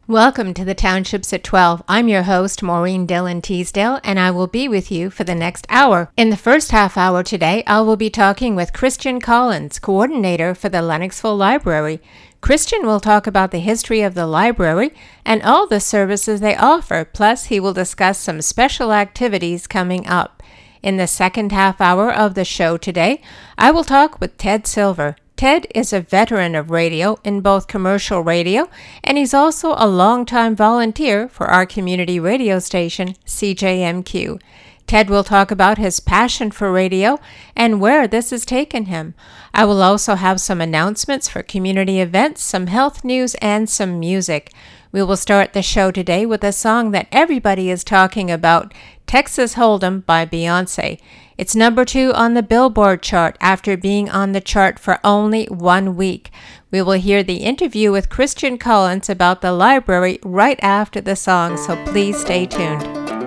Welcome to the Townships at 12. I'm your host, Maureen Dillon Teasdale, and I will be with you for the next hour. In the first half hour today, I will be talking with Christian Collins, coordinator for the Lennoxville Library. Christian will talk about the history of the library and all the services they offer, plus he will discuss some special activities coming up. In the second half hour of the show today, I will talk with Ted Silver. Ted is a veteran of radio in both commercial radio, and he's also a longtime volunteer for our community radio station, CJMQ. Ted will talk about his passion for radio and where this has taken him. I will also have some announcements for community events, some health news, and some music. We will start the show today with a song that everybody is talking about, Texas Hold'em by Beyonce. It's number 2 on the Billboard chart after being on the chart for only 1 week. We will hear the interview with Christian Collins about the library right after the song, so please stay tuned.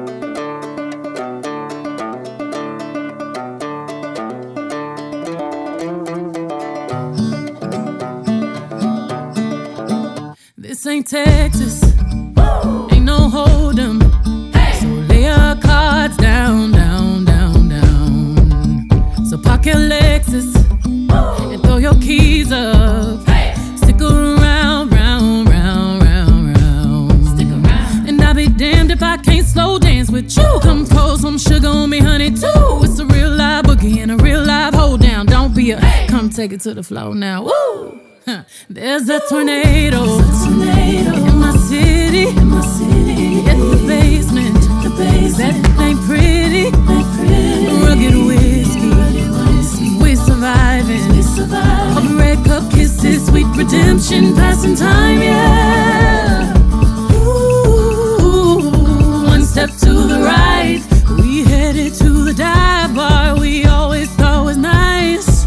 This ain't Texas, ain't no hold'em, so lay your cards down, down, down, down. So park your Lexus and throw your keys up. Stick around, round, round, round, round. Stick around. And I'll be damned if I can't slow dance with you. Come pour some sugar on me, honey, too. It's a real live boogie and a real live hold down. Don't be a, come take it to the floor now. Woo! There's a tornado in my city, at the basement. That ain't pretty, rugged whiskey. We surviving. Of red cup kisses, sweet redemption, passing time, yeah. Ooh, one step to the right, we headed to the dive bar we always thought was nice.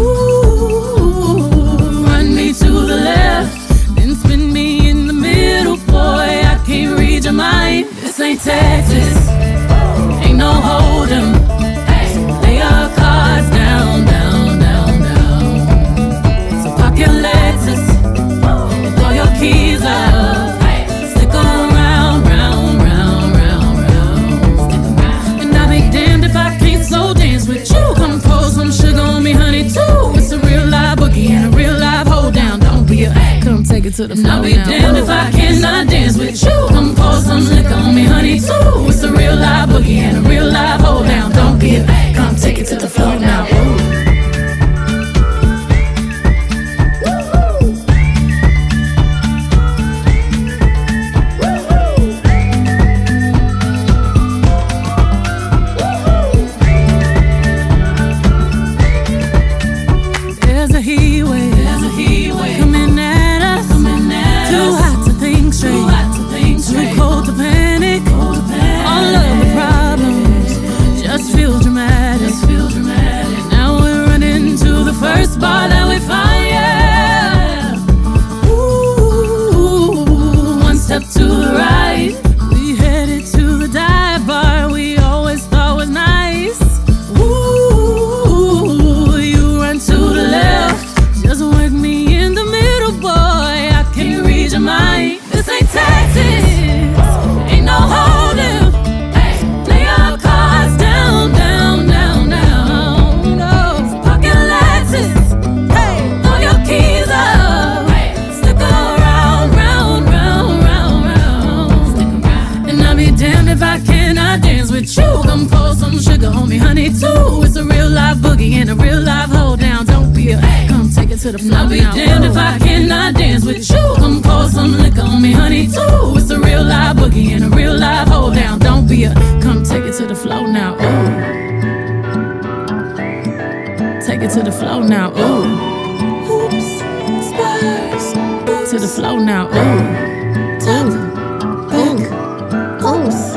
To the left, then spin me in the middle, boy, I can't read your mind. This ain't Texas, ain't no hold'em, so lay your cards down, down, down, down. So park your Lexus and throw your keys up. Stick around, round, round, round, round. And I'll be damned if I can't slow dance with you. Come pour some sugar on me, honey, too. It's a real live boogie and a real live hold down. Don't be a, come take it to the floor. I'll be damned if I cannot dance with you. Come pour some liquor on me, honey, too. It's a real live boogie and a real live hold down. Don't be a, come take it to the floor now. First bar that we find, yeah. Ooh, one step to the right, we headed to the dive bar we always thought was nice. Ooh, you run to the left, just work me in the middle, boy, I can't read your mind. This ain't Texas, ain't no hold'em. Lay your cards down, down, down, down. If I cannot dance with you, come pour some sugar on me, honey, too. It's a real live boogie and a real live hold down. Don't be a, come take it to the floor. I'll be damned if I cannot dance with you. Come pour some liquor on me, honey, too. It's a real live boogie and a real live hold down. Don't be a, come take it to the floor now. Ooh, take it to the floor now. Ooh, hoops, spurs, boots. To the floor now. Ooh, top, back, pose.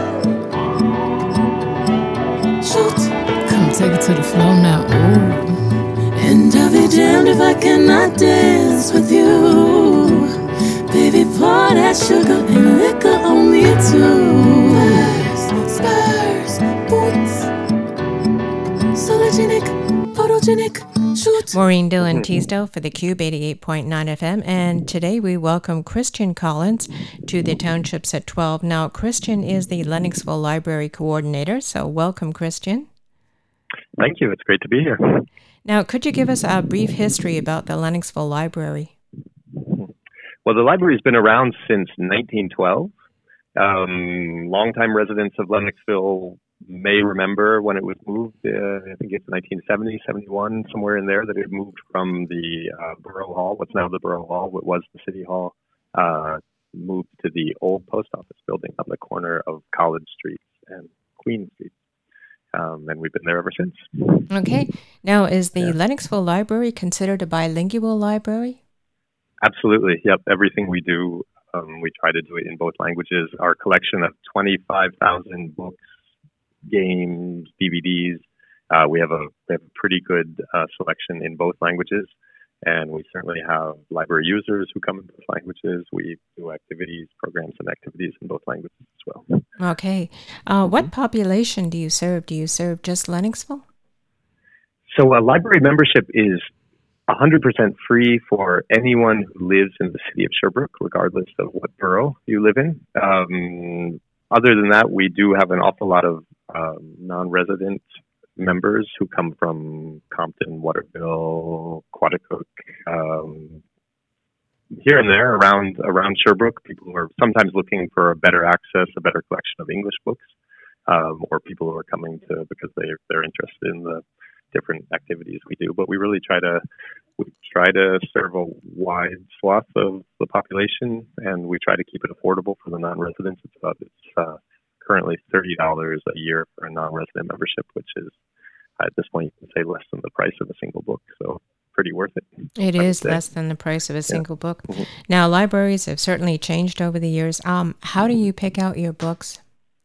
Take it to the floor now, ooh. And I'll be damned if I cannot dance with you. Baby, pour that sugar and liquor on me too. Spurs, boots. Sologenic, photogenic, Maureen Dillon Teasdale for the Cube 88.9 FM, and today we welcome Christian Collins to the Townships at 12. Now, Christian is the Lennoxville Library Coordinator, so welcome, Christian. Thank you. It's great to be here. Now, could you give us a brief history about the Lennoxville Library? Well, the library's been around since 1912. Longtime residents of Lennoxville may remember when it was moved. I think it's 1970, 71, somewhere in there, that it moved from the Borough Hall, what's now the Borough Hall, what was the City Hall, moved to the old post office building on the corner of College Street and Queen Street. And we've been there ever since. Okay. Now, is the Lennoxville Library considered a bilingual library? Absolutely. Yep. Everything we do, we try to do it in both languages. Our collection of 25,000 books, games, DVDs, we have a pretty good selection in both languages. And we certainly have library users who come in both languages. We do programs and activities in both languages as well. Okay. What population do you serve? Do you serve just Lennoxville? So a library membership is 100% free for anyone who lives in the city of Sherbrooke, regardless of what borough you live in. Other than that, we do have an awful lot of non-resident members who come from Compton, Waterville, Quaticook, here and there around Sherbrooke. People who are sometimes looking for a better access, a better collection of English books, or people who are coming to because they're interested in the different activities we do. But we really try to serve a wide swath of the population, and we try to keep it affordable for the non-residents. It's currently $30 a year for a non-resident membership, which is, at this point, you can say less than the price of a single book. So pretty worth it. It is less than the price of a single book. Mm-hmm. Now, libraries have certainly changed over the years. How do you pick out your books?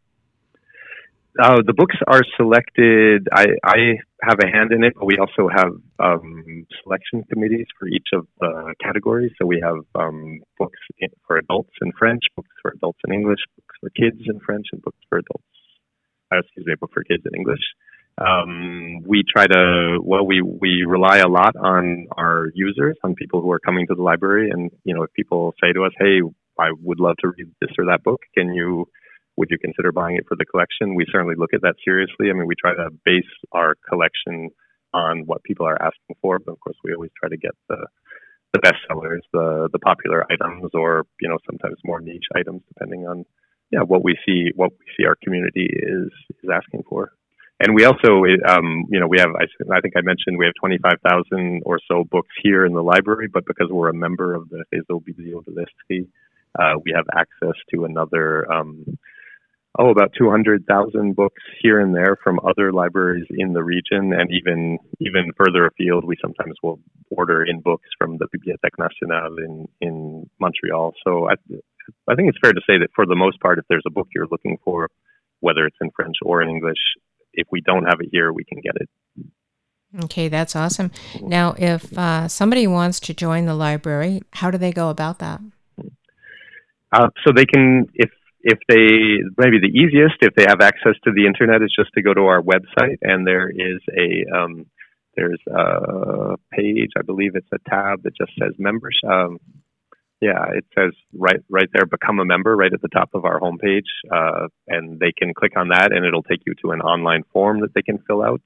The books are selected. I have a hand in it, but we also have selection committees for each of the categories. So we have books for adults in French, books for adults in English, books for kids in French, and books for adults. Book for kids in English. We try to, we rely a lot on our users, on people who are coming to the library. And, if people say to us, hey, I would love to read this or that book, would you consider buying it for the collection? We certainly look at that seriously. I mean, we try to base our collection on what people are asking for, but of course we always try to get the best sellers, the popular items, or, sometimes more niche items, depending on, what we see our community is asking for. And we also, we have, I think I mentioned, we have 25,000 or so books here in the library, but because we're a member of the Réseau Bibliodélestie, we have access to another, about 200,000 books here and there from other libraries in the region, and even further afield. We sometimes will order in books from the Bibliothèque Nationale in Montreal. So I think it's fair to say that for the most part, if there's a book you're looking for, whether it's in French or in English, if we don't have it here, we can get it. Okay, that's awesome. Now, if somebody wants to join the library, how do they go about that? So they can, if they, maybe the easiest, if they have access to the internet, is just to go to our website, and there is there's a page, I believe it's a tab that just says membership. It says right there, become a member, right at the top of our homepage, and they can click on that, and it'll take you to an online form that they can fill out.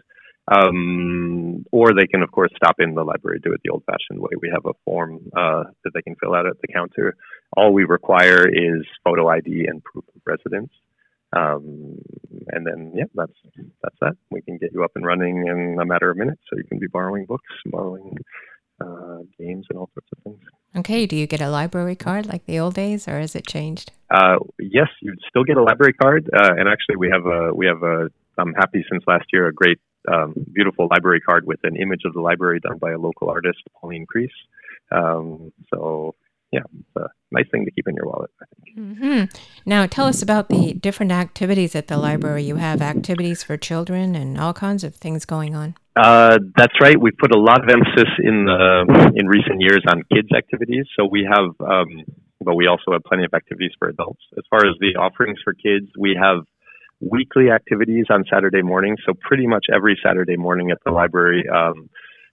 Or they can, of course, stop in the library, do it the old-fashioned way. We have a form that they can fill out at the counter. All we require is photo ID and proof of residence. And then, that's that. We can get you up and running in a matter of minutes, so you can be borrowing books, borrowing games, and all sorts of things. Okay. Do you get a library card like the old days, or has it changed? Yes, you'd still get a library card. And actually, we have I'm happy since last year, a great beautiful library card with an image of the library done by a local artist, Pauline Crease. It's a nice thing to keep in your wallet, I think. Mm-hmm. Now, tell us about the different activities at the library. You have activities for children and all kinds of things going on. That's right. We've put a lot of emphasis in recent years on kids' activities. So we have, but we also have plenty of activities for adults. As far as the offerings for kids, we have weekly activities on Saturday mornings. So pretty much every Saturday morning at the library,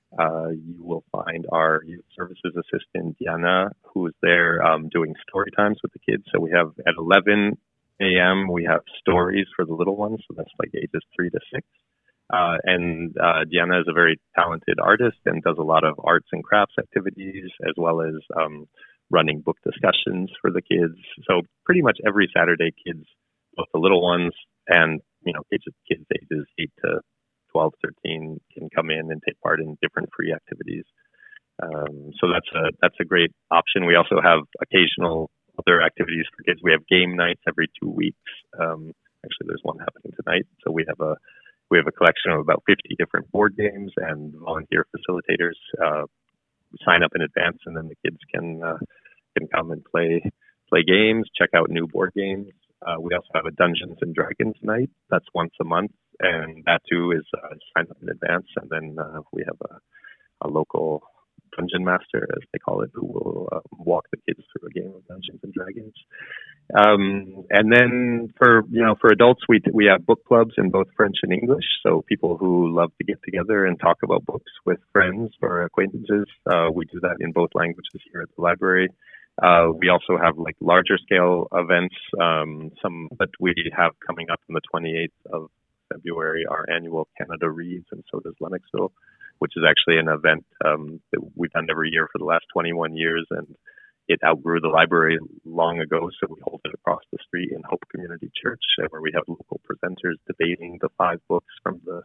you will find our youth services assistant, Diana, who is there doing story times with the kids. So we have at 11 a.m., we have stories for the little ones. So that's like ages 3 to 6. And Diana is a very talented artist and does a lot of arts and crafts activities, as well as running book discussions for the kids. So pretty much every Saturday, kids, both the little ones and kids ages 8 to 12, 13 can come in and take part in different free activities. So that's a great option. We also have occasional other activities for kids. We have game nights every 2 weeks. Actually, there's one happening tonight. So we have a collection of about 50 different board games, and volunteer facilitators sign up in advance, and then the kids can come and play games, check out new board games. We also have a Dungeons and Dragons night. That's once a month, and that too is signed up in advance. And then we have a local dungeon master, as they call it, who will walk the kids through a game of Dungeons and Dragons. And then for adults, we have book clubs in both French and English. So people who love to get together and talk about books with friends or acquaintances, we do that in both languages here at the library. We also have like larger scale events, some that we have coming up on the 28th of February, our annual Canada Reads, and so does Lennoxville, which is actually an event that we've done every year for the last 21 years, and it outgrew the library long ago, so we hold it across the street in Hope Community Church, where we have local presenters debating the 5 books from the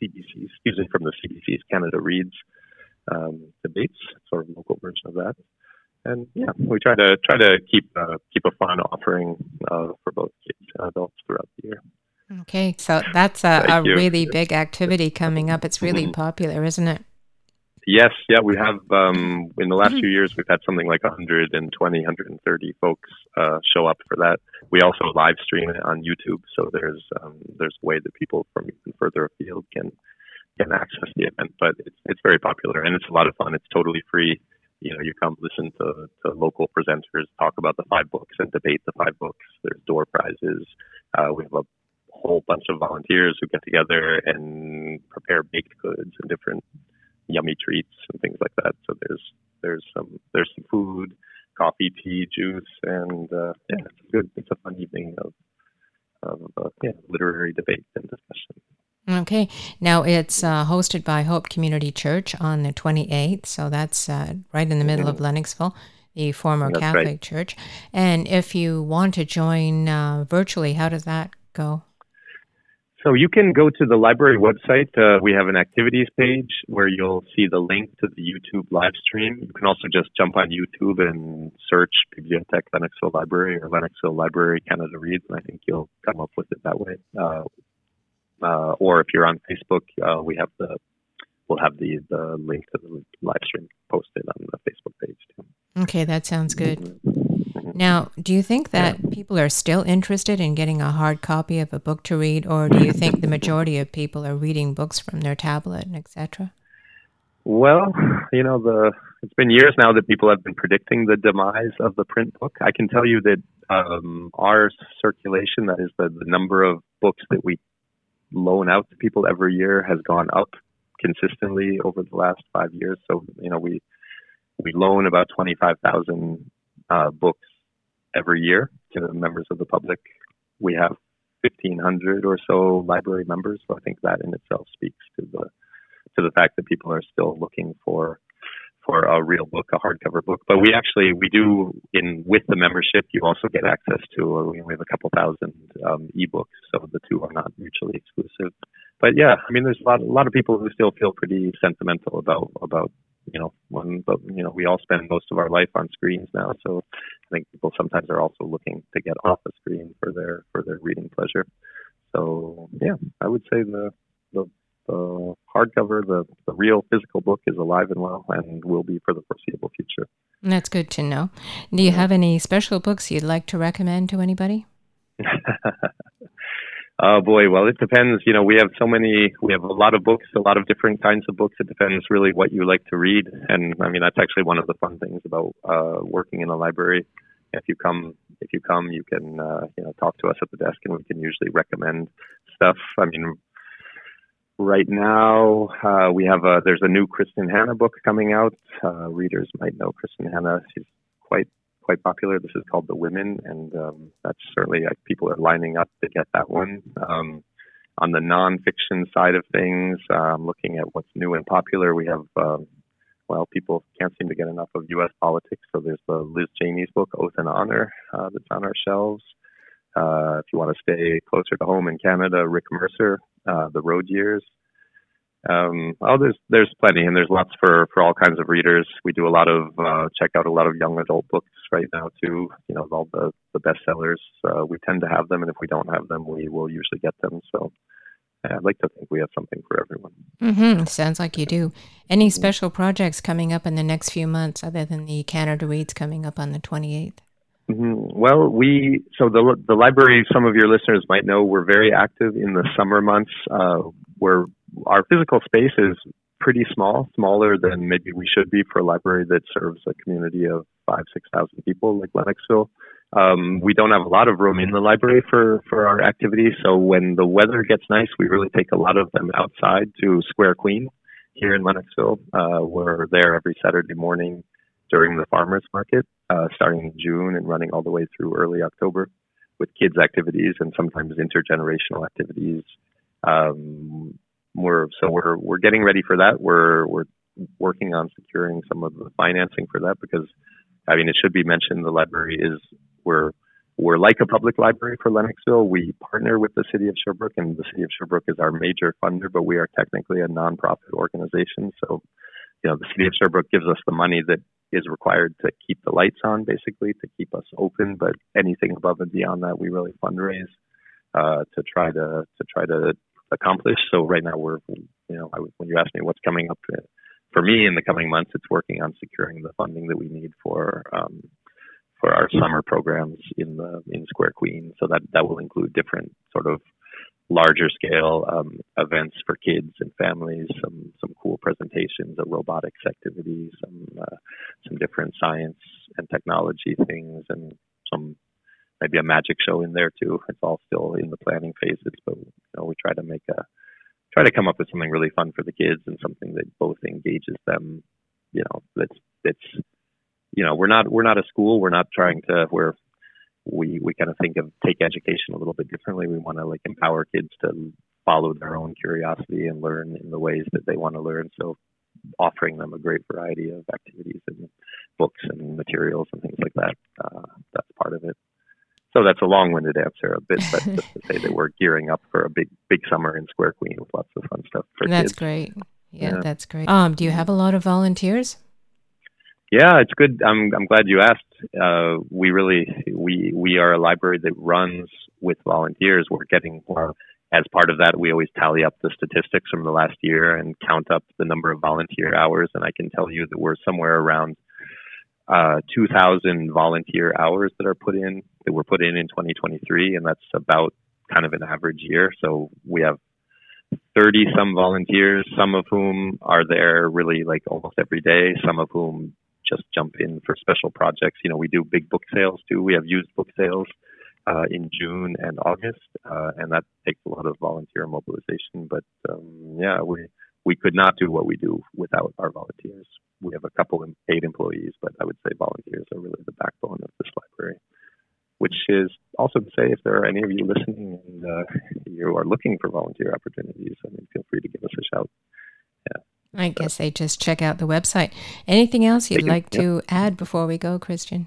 CBC's Canada Reads debates, sort of local version of that. And yeah, we try to keep a fun offering for both kids and adults throughout the year. Okay, so that's a really big activity coming up. It's really popular, isn't it? Yes, yeah, we have, in the last few years, we've had something like 120, 130 folks show up for that. We also live stream it on YouTube, so there's a way that people from even further afield can access the event, but it's very popular, and it's a lot of fun. It's totally free. You come listen to local presenters talk about the 5 books and debate the 5 books. There's door prizes. We have a whole bunch of volunteers who get together and prepare baked goods and different yummy treats and things like that. So there's some food, coffee, tea, juice, and it's a fun evening of literary debate and discussion. Okay. Now it's hosted by Hope Community Church on the 28th, so that's right in the middle of Lennoxville, the former That's Catholic right. church. And if you want to join virtually, how does that go? So you can go to the library website. We have an activities page where you'll see the link to the YouTube live stream. You can also just jump on YouTube and search Bibliothèque Lennoxville Library or Lennoxville Library Canada Reads, and I think you'll come up with it that way. Or if you're on Facebook, we'll have the link to the live stream posted on the Facebook page too. Okay, that sounds good. Now, do you think that people are still interested in getting a hard copy of a book to read, or do you think the majority of people are reading books from their tablet and etc.? Well, it's been years now that people have been predicting the demise of the print book. I can tell you that our circulation, that is the number of books that we loan out to people every year, has gone up consistently over the last 5 years. So, we loan about 25,000 books every year to the members of the public. We have 1,500 or so library members, so I think that in itself speaks to the fact that people are still looking for a real book, a hardcover book. But we do with the membership, you also get access to, we have a couple thousand ebooks, so the two are not mutually exclusive. But yeah, there's a lot of people who still feel pretty sentimental about we all spend most of our life on screens now, so I think people sometimes are also looking to get off the screen for their reading pleasure. So yeah, I would say the hardcover, the real physical book is alive and well, and will be for the foreseeable future. That's good to know. Do you have any special books you'd like to recommend to anybody? Oh boy, well, it depends. We have a lot of books, a lot of different kinds of books. It depends really what you like to read. And that's actually one of the fun things about working in a library. If you come, you can talk to us at the desk, and we can usually recommend stuff. Right now, we have there's a new Kristen Hanna book coming out. Readers might know Kristen Hanna. She's quite popular. This is called The Women, and that's certainly people are lining up to get that one. On the nonfiction side of things, looking at what's new and popular, we have people can't seem to get enough of U.S. politics, so there's the Liz Cheney's book Oath and Honor that's on our shelves. If you want to stay closer to home in Canada, Rick Mercer, The Road Years. There's plenty, and there's lots for all kinds of readers. We do a lot of check out a lot of young adult books right now too. All the bestsellers. We tend to have them, and if we don't have them, we will usually get them. So I'd like to think we have something for everyone. Mm-hmm. Sounds like you do. Any special projects coming up in the next few months, other than the Canada Reads coming up on the 28th? Mm-hmm. Well, the library, some of your listeners might know, we're very active in the summer months. Where our physical space is pretty small, smaller than maybe we should be for a library that serves a community of 5,000-6,000 people like Lennoxville. We don't have a lot of room in the library for our activities, so when the weather gets nice, we really take a lot of them outside to Square Queen here in Lennoxville. We're there every Saturday morning during the farmers market, starting in June and running all the way through early October, with kids activities and sometimes intergenerational activities. We're getting ready for that. We're working on securing some of the financing for that, because it should be mentioned, the library we're like a public library for Lennoxville. We partner with the City of Sherbrooke, and the City of Sherbrooke is our major funder, but we are technically a nonprofit organization. So, the City of Sherbrooke gives us the money that is required to keep the lights on, basically, to keep us open. But anything above and beyond that, we really fundraise to try to accomplish. So right now when you ask me what's coming up for me in the coming months, it's working on securing the funding that we need for our summer programs in Square Queen. So that will include different sort of larger scale events for kids and families, some cool presentations of robotics activities, some different science and technology things, and maybe a magic show in there too. It's all still in the planning phases, but we try to come up with something really fun for the kids and something that both engages them. We're not a school. We're not trying to. We kind of take education a little bit differently. We want to empower kids to follow their own curiosity and learn in the ways that they want to learn. So offering them a great variety of activities and books and materials and things like that. That's part of it. So that's a long-winded answer a bit, but just to say that we're gearing up for a big summer in Square Queen with lots of fun stuff for kids. That's great. Yeah, that's great. Do you have a lot of volunteers? Yeah, it's good. I'm glad you asked. We are a library that runs with volunteers. As part of that, we always tally up the statistics from the last year and count up the number of volunteer hours. And I can tell you that we're somewhere around 2,000 volunteer hours that were put in in 2023, and that's about kind of an average year. So we have 30 some volunteers, some of whom are there really almost every day, some of whom just jump in for special projects. We do big book sales too. We have used book sales in June and August, and that takes a lot of volunteer mobilization. But we could not do what we do without our volunteers. We have a couple of paid employees, but I would say volunteers are really the backbone of this library. Which is also to say, if there are any of you listening and you are looking for volunteer opportunities, feel free to give us a shout. Yeah. I guess they just check out the website. Anything else you'd like to add before we go, Christian?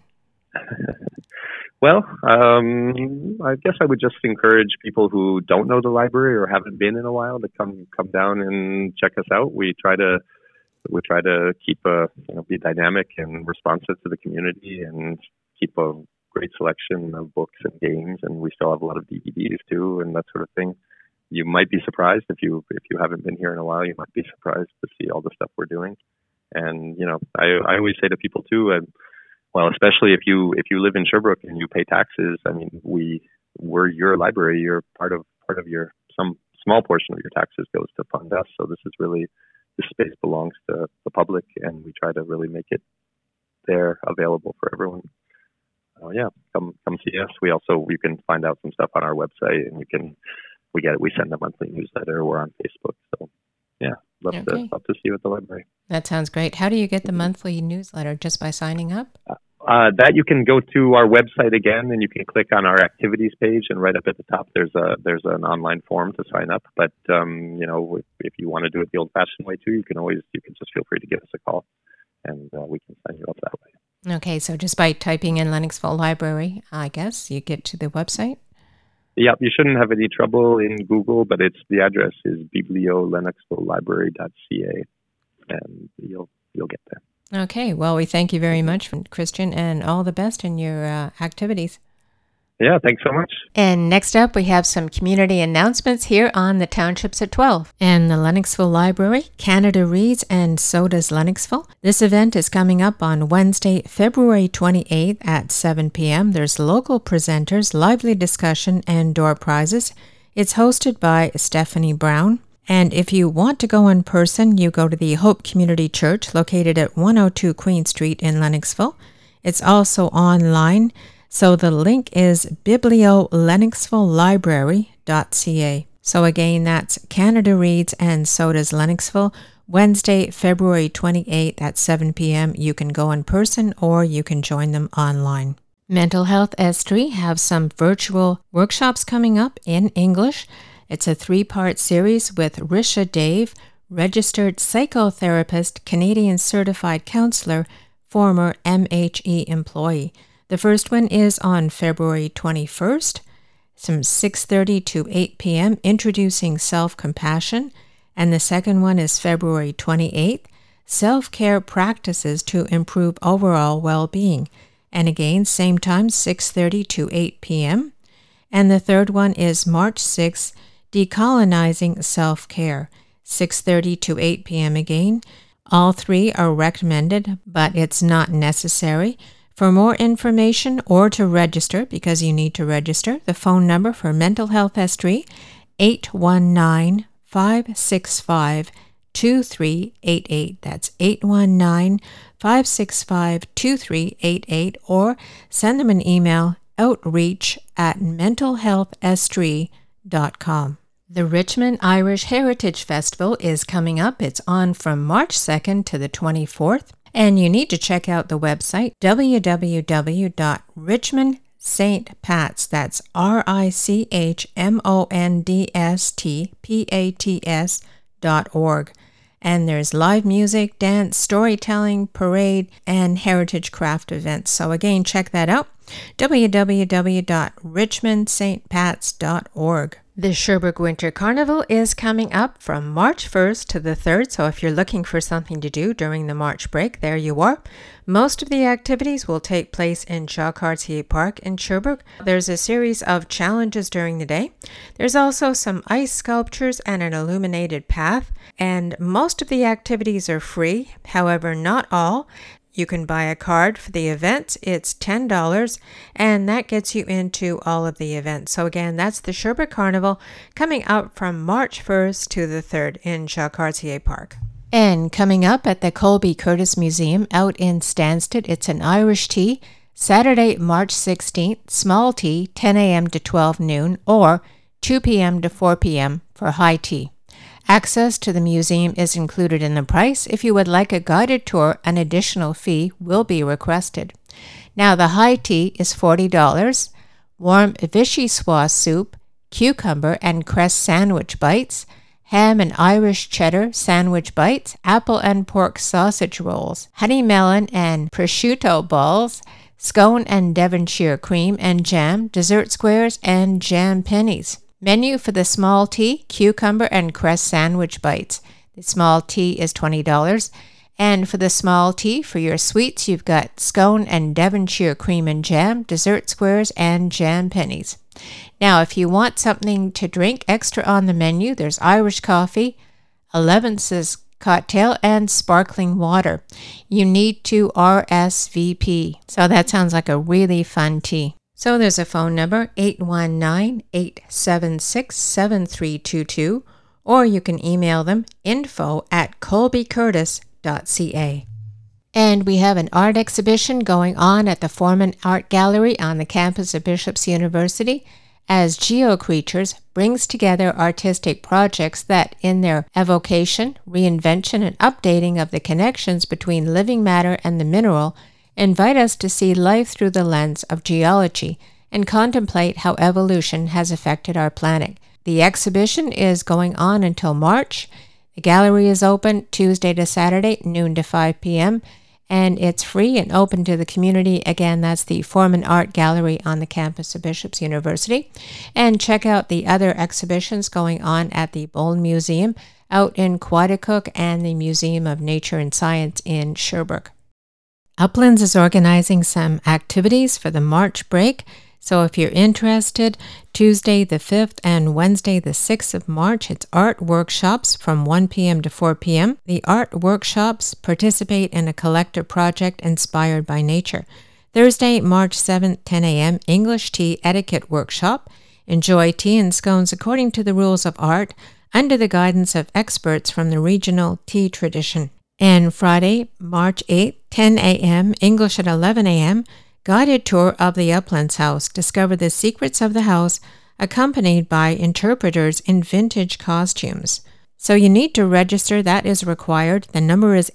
Well, I guess I would just encourage people who don't know the library or haven't been in a while to come down and check us out. We try to keep be dynamic and responsive to the community and keep a great selection of books and games, and we still have a lot of DVDs too and that sort of thing. You might be surprised if you haven't been here in a while. You might be surprised to see all the stuff we're doing. And I always say to people too, especially if you live in Sherbrooke and you pay taxes. We're your library. You're part of some small portion of your taxes goes to fund us. So this space belongs to the public, and we try to really make it there available for everyone. Come see us. You can find out some stuff on our website, and you can we send a monthly newsletter. We're on Facebook. So yeah, love to see you at the library. That sounds great. How do you get the monthly newsletter? Just by signing up? That you can go to our website again, and you can click on our activities page, and right up at the top there's an online form to sign up. But if you want to do it the old-fashioned way too, you can just feel free to give us a call, and we can sign you up that way. Okay, so just by typing in Lennoxville Library, I guess you get to the website. Yeah, you shouldn't have any trouble in Google, but the address is bibliolennoxvillelibrary.ca, and you'll get there. Okay, well, we thank you very much, Christian, and all the best in your activities. Yeah, thanks so much. And next up, we have some community announcements here on the Townships at 12. And the Lennoxville Library, Canada Reads, and so does Lennoxville. This event is coming up on Wednesday, February 28th at 7 p.m. There's local presenters, lively discussion, and door prizes. It's hosted by Stephanie Brown. And if you want to go in person, you go to the Hope Community Church located at 102 Queen Street in Lennoxville. It's also online. So the link is bibliolennoxvillelibrary.ca. So again, that's Canada Reads and so does Lennoxville. Wednesday, February 28th at 7 p.m. You can go in person or you can join them online. Mental Health S3 have some virtual workshops coming up in English. It's a 3-part series with Risha Dave, registered psychotherapist, Canadian certified counselor, former MHE employee. The first one is on February 21st, from 6:30 to 8 p.m., introducing self-compassion. And the second one is February 28th, self-care practices to improve overall well-being. And again, same time, 6:30 to 8 p.m. And the third one is March 6th, decolonizing self-care, 6:30 to 8 p.m. again. All three are recommended, but it's not necessary. For more information or to register, because you need to register, the phone number for Mental Health S3, 819-565-2388. That's 819-565-2388, or send them an email, outreach@mentalhealths3.com. The Richmond Irish Heritage Festival is coming up. It's on from March 2nd to the 24th. And you need to check out the website, www.richmondstpats, that's RichmondStPATS.org. And there's live music, dance, storytelling, parade, and heritage craft events. So again, check that out, www.richmondstpats.org. The Sherbrooke Winter Carnival is coming up from March 1st to the 3rd, so if you're looking for something to do during the March break, there you are. Most of the activities will take place in Jacques Cartier Park in Sherbrooke. There's a series of challenges during the day. There's also some ice sculptures and an illuminated path, and most of the activities are free, however, not all. You can buy a card for the event. It's $10, and that gets you into all of the events. So again, that's the Sherbrooke Carnival coming up from March 1st to the 3rd in Jacques Cartier Park. And coming up at the Colby Curtis Museum out in Stansted, it's an Irish tea, Saturday, March 16th, small tea, 10 a.m. to 12 noon, or 2 p.m. to 4 p.m. for high tea. Access to the museum is included in the price. If you would like a guided tour, an additional fee will be requested. Now, the high tea is $40. Warm vichyssoise soup, cucumber and cress sandwich bites, ham and Irish cheddar sandwich bites, apple and pork sausage rolls, honey melon and prosciutto balls, scone and Devonshire cream and jam, dessert squares, and jam pennies. Menu for the small tea, cucumber and cress sandwich bites. The small tea is $20. And for the small tea, for your sweets, you've got scone and Devonshire cream and jam, dessert squares, and jam pennies. Now, if you want something to drink extra on the menu, there's Irish coffee, 11's cocktail, and sparkling water. You need to RSVP. So that sounds like a really fun tea. So there's a phone number, 819-876-7322, or you can email them, info@colbycurtis.ca. And we have an art exhibition going on at the Foreman Art Gallery on the campus of Bishop's University, as GeoCreatures brings together artistic projects that, in their evocation, reinvention, and updating of the connections between living matter and the mineral, invite us to see life through the lens of geology and contemplate how evolution has affected our planet. The exhibition is going on until March. The gallery is open Tuesday to Saturday, noon to 5 p.m., and it's free and open to the community. Again, that's the Foreman Art Gallery on the campus of Bishop's University. And check out the other exhibitions going on at the Bowlen Museum out in Quaticook and the Museum of Nature and Science in Sherbrooke. Uplands is organizing some activities for the March break. So if you're interested, Tuesday the 5th and Wednesday the 6th of March, it's art workshops from 1 p.m. to 4 p.m. The art workshops participate in a collective project inspired by nature. Thursday, March 7th, 10 a.m., English tea etiquette workshop. Enjoy tea and scones according to the rules of art under the guidance of experts from the regional tea tradition. And Friday, March 8th, 10 a.m., English at 11 a.m., guided tour of the Uplands House. Discover the secrets of the house, accompanied by interpreters in vintage costumes. So you need to register. That is required. The number is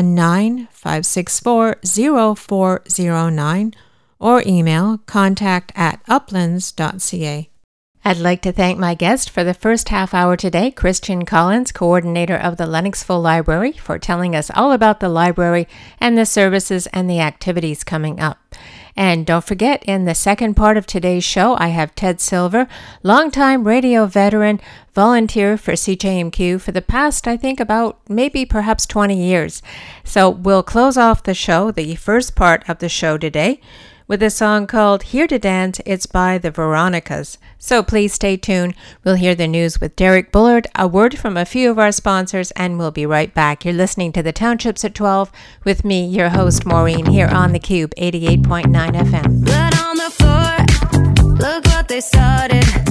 819-564-0409 or email contact@uplands.ca. I'd like to thank my guest for the first half hour today, Christian Collins, coordinator of the Lennoxville Library, for telling us all about the library and the services and the activities coming up. And don't forget, in the second part of today's show, I have Ted Silver, longtime radio veteran, volunteer for CJMQ for the past, I think, perhaps 20 years. So we'll close off the show, the first part of the show today, with a song called Here to Dance. It's by the Veronicas. So please stay tuned. We'll hear the news with Derek Bullard, a word from a few of our sponsors, and we'll be right back. You're listening to The Townships at 12 with me, your host, Maureen, here on The Cube, 88.9 FM. Blood on the floor, look what they started.